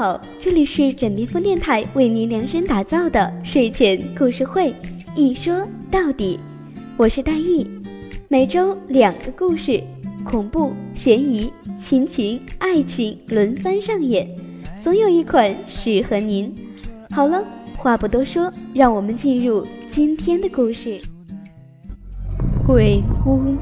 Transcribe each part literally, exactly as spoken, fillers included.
好，这里是枕边风电台为您量身打造的睡前故事会，一说到底，我是大意，每周两个故事，恐怖、悬疑、亲情、爱情轮番上演，总有一款适合您。好了，话不多说，让我们进入今天的故事。鬼屋。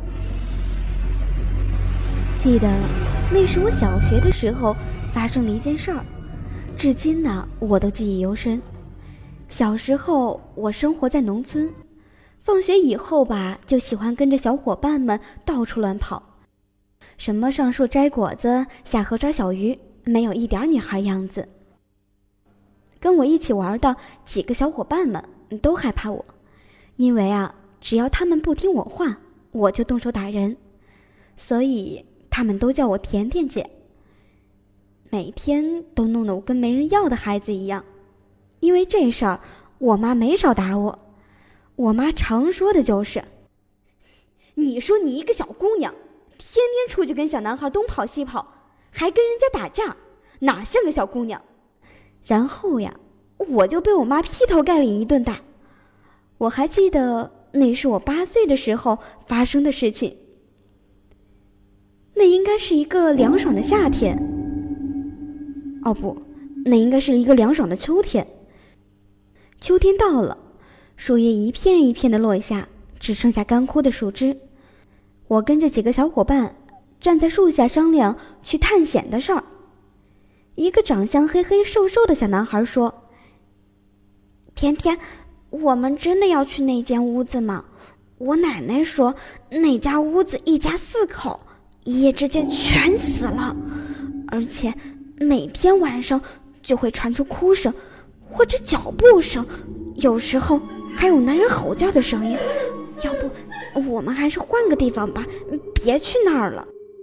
记得那是我小学的时候发生了一件事儿，至今呢我都记忆犹深。小时候我生活在农村，放学以后吧，就喜欢跟着小伙伴们到处乱跑，什么上树摘果子，下河抓小鱼，没有一点女孩样子。跟我一起玩的几个小伙伴们都害怕我，因为啊，只要他们不听我话，我就动手打人，所以他们都叫我甜甜姐。每天都弄得我跟没人要的孩子一样。因为这事儿，我妈没少打我。我妈常说的就是，你说你一个小姑娘，天天出去跟小男孩东跑西跑，还跟人家打架，哪像个小姑娘。然后呀，我就被我妈劈头盖脸一顿打。我还记得那是我八岁的时候发生的事情。那应该是一个凉爽的夏天，哦不，那应该是一个凉爽的秋天。秋天到了，树叶一片一片的落下，只剩下干枯的树枝。我跟着几个小伙伴站在树下商量去探险的事儿。一个长相黑黑瘦瘦的小男孩说：甜甜，我们真的要去那间屋子吗？我奶奶说那家屋子一家四口，一夜之间全死了，而且每天晚上就会传出哭声或者脚步声，有时候还有男人吼叫的声音。要不我们还是换个地方吧，别去那儿了。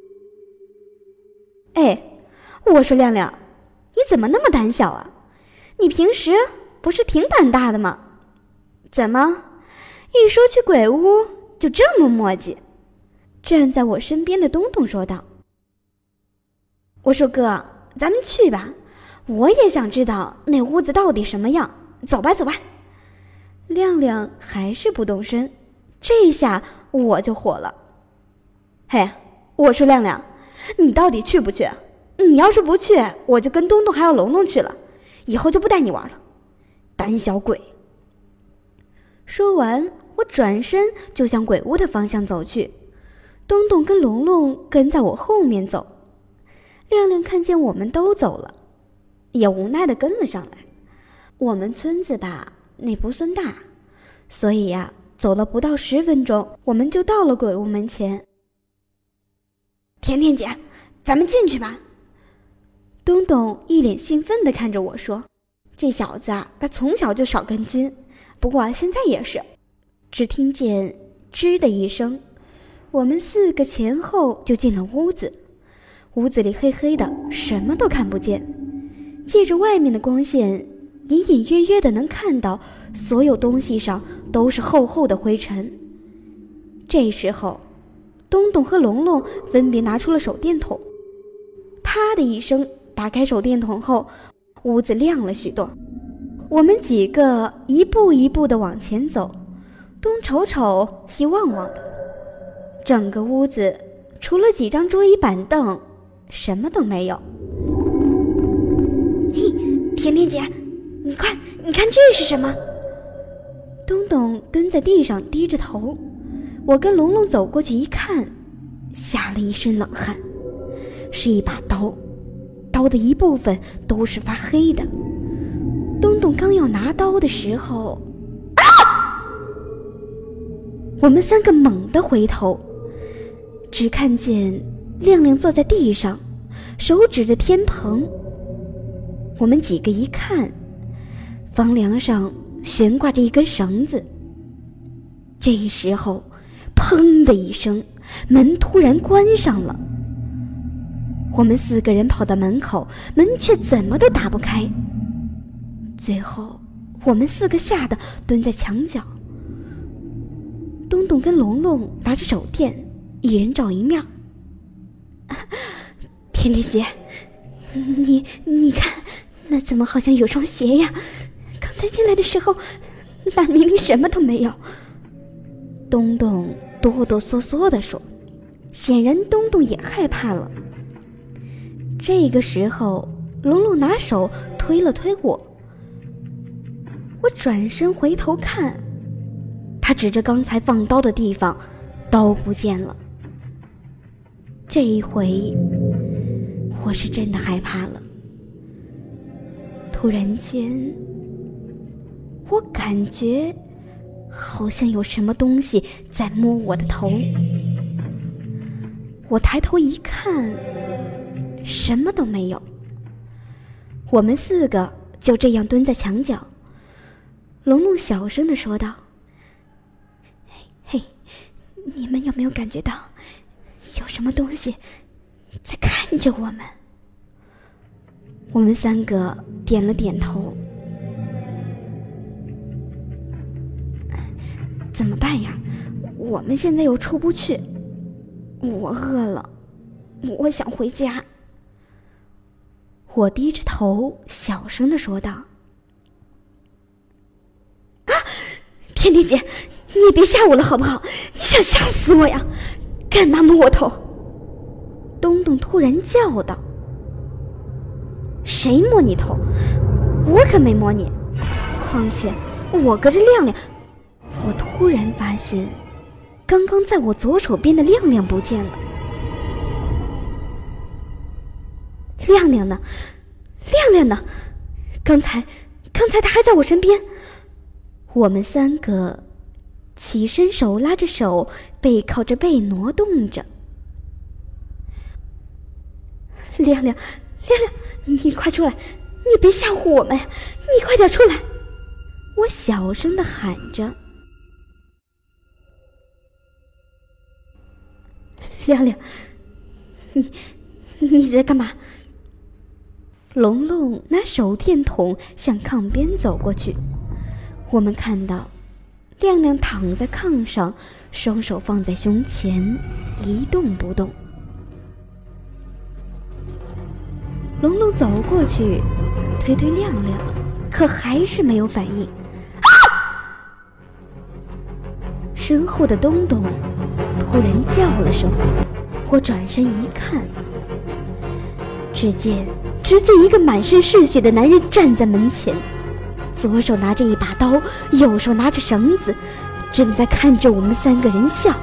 哎，我说亮亮，你怎么那么胆小啊？你平时不是挺胆大的吗？怎么一说去鬼屋就这么磨叽？站在我身边的东东说道。我说哥，咱们去吧，我也想知道那屋子到底什么样，走吧走吧。亮亮还是不动声，这下我就火了。嘿，我说亮亮，你到底去不去？你要是不去，我就跟东东还有龙龙去了，以后就不带你玩了，胆小鬼。说完，我转身就向鬼屋的方向走去，东东跟龙龙跟在我后面走。亮亮看见我们都走了，也无奈地跟了上来。我们村子吧，那不算大，所以呀、啊，走了不到十分钟，我们就到了鬼屋门前。甜甜姐，咱们进去吧。东东一脸兴奋地看着我说，这小子啊，他从小就少根筋，不过现在也是。只听见吱的一声，我们四个前后就进了屋子。屋子里黑黑的，什么都看不见，借着外面的光线，隐隐约约的能看到所有东西上都是厚厚的灰尘。这时候东东和龙龙分别拿出了手电筒，啪的一声打开手电筒后，屋子亮了许多。我们几个一步一步的往前走，东瞅瞅西望望的，整个屋子除了几张桌椅板凳，什么都没有。嘿，甜甜姐，你快，你看这是什么？东东蹲在地上低着头，我跟龙龙走过去一看，吓了一身冷汗。是一把刀，刀的一部分都是发黑的。东东刚要拿刀的时候，啊！我们三个猛地回头，只看见亮亮坐在地上，手指着天棚。我们几个一看，房梁上悬挂着一根绳子。这时候，砰的一声，门突然关上了。我们四个人跑到门口，门却怎么都打不开。最后，我们四个吓得蹲在墙角。东东跟龙龙拿着手电，一人照一面。甜甜姐， 你你看，那怎么好像有双鞋呀？刚才进来的时候，那儿明明什么都没有。东东哆哆嗦嗦地说，显然东东也害怕了。这个时候，龙龙拿手推了推我，我转身回头看，他指着刚才放刀的地方，刀不见了。这一回，我是真的害怕了。突然间，我感觉好像有什么东西在摸我的头。我抬头一看，什么都没有。我们四个就这样蹲在墙角。龙龙小声地说道：嘿，你们有没有感觉到有什么东西在看着我们？我们三个点了点头。怎么办呀？我们现在又出不去。我饿了，我想回家。我低着头小声地说道：啊，甜甜姐，你也别吓我了好不好？你想吓死我呀？干嘛摸我头？东东突然叫道：谁摸你头？我可没摸你。况且我隔着亮亮。我突然发现，刚刚在我左手边的亮亮不见了。亮亮呢？亮亮呢？刚才，刚才他还在我身边。我们三个起身，手拉着手，背靠着背挪动着。亮亮，亮亮，你快出来！你别吓唬我们呀！你快点出来！我小声地喊着。亮亮，你你在干嘛？龙龙拿手电筒向炕边走过去。我们看到亮亮躺在炕上，双手放在胸前，一动不动。龙龙走过去推推亮亮，可还是没有反应。啊！身后的东东突然叫了声，我转身一看，只见只见一个满身是血的男人站在门前，左手拿着一把刀，右手拿着绳子，正在看着我们三个人笑。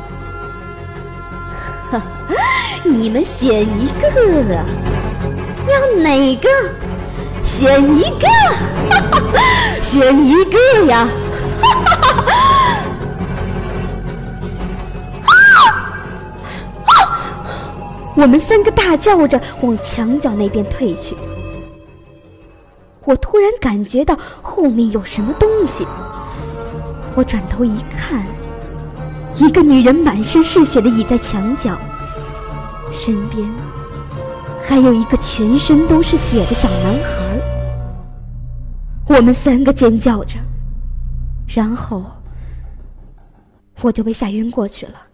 哈，你们选一个啊，要哪个？选一个，哈哈，选一个呀！哈哈哈。我们三个大叫着往墙角那边退去。我突然感觉到后面有什么东西，我转头一看，一个女人满身是血的倚在墙角，身边还有一个全身都是血的小男孩。我们三个尖叫着，然后我就被吓晕过去了。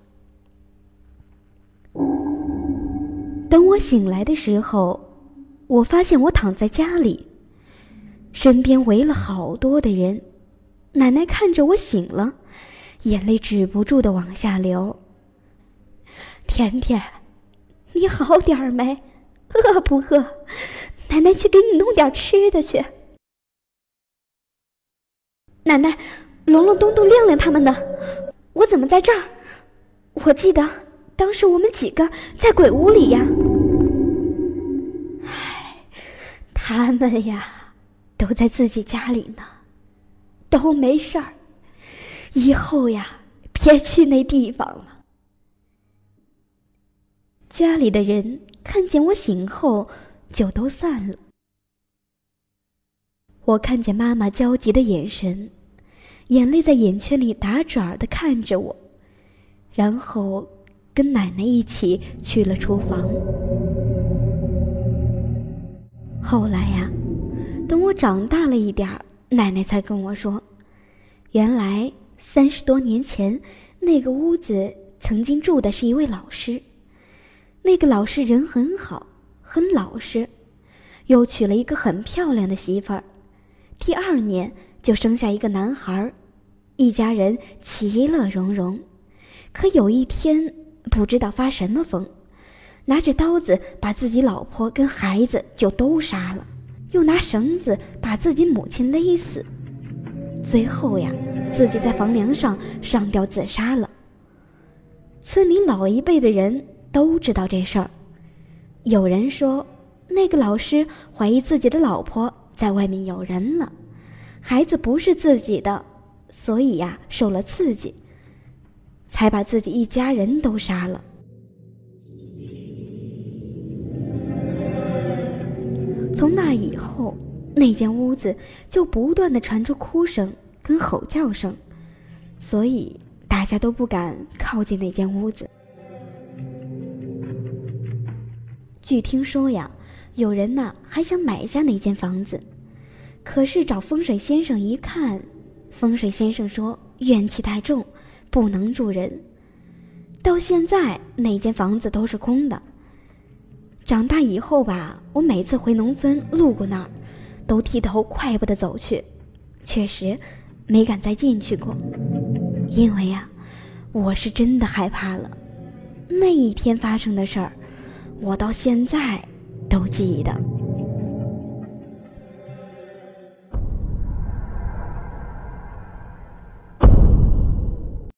等我醒来的时候，我发现我躺在家里，身边围了好多的人。奶奶看着我醒了，眼泪止不住地往下流。甜甜，你好点儿没？饿不饿？奶奶去给你弄点吃的去。奶奶，龙龙、东东、亮亮他们呢？我怎么在这儿？我记得当时我们几个在鬼屋里呀。唉，他们呀都在自己家里呢，都没事儿。以后呀别去那地方了。家里的人看见我醒后就都散了。我看见妈妈焦急的眼神，眼泪在眼圈里打转地看着我，然后跟奶奶一起去了厨房。后来呀，等我长大了一点儿，奶奶才跟我说，原来三十多年前那个屋子曾经住的是一位老师。那个老师人很好，很老实， 又娶了一个很漂亮的媳妇儿，第二年就生下一个男孩，一家人其乐融融。可有一天，不知道发什么疯，拿着刀子把自己老婆跟孩子就都杀了，又拿绳子把自己母亲勒死，最后呀，自己在房梁上上吊自杀了。村里老一辈的人都知道这事儿，有人说那个老师怀疑自己的老婆在外面有人了，孩子不是自己的，所以呀，受了刺激，才把自己一家人都杀了。从那以后，那间屋子就不断地传出哭声跟吼叫声，所以大家都不敢靠近那间屋子。据听说呀，有人呐还想买下那间房子，可是找风水先生一看，风水先生说怨气太重，不能住人。到现在那间房子都是空的。长大以后吧，我每次回农村路过那儿，都剃头快步地走去，确实没敢再进去过，因为啊，我是真的害怕了。那一天发生的事儿，我到现在都记得。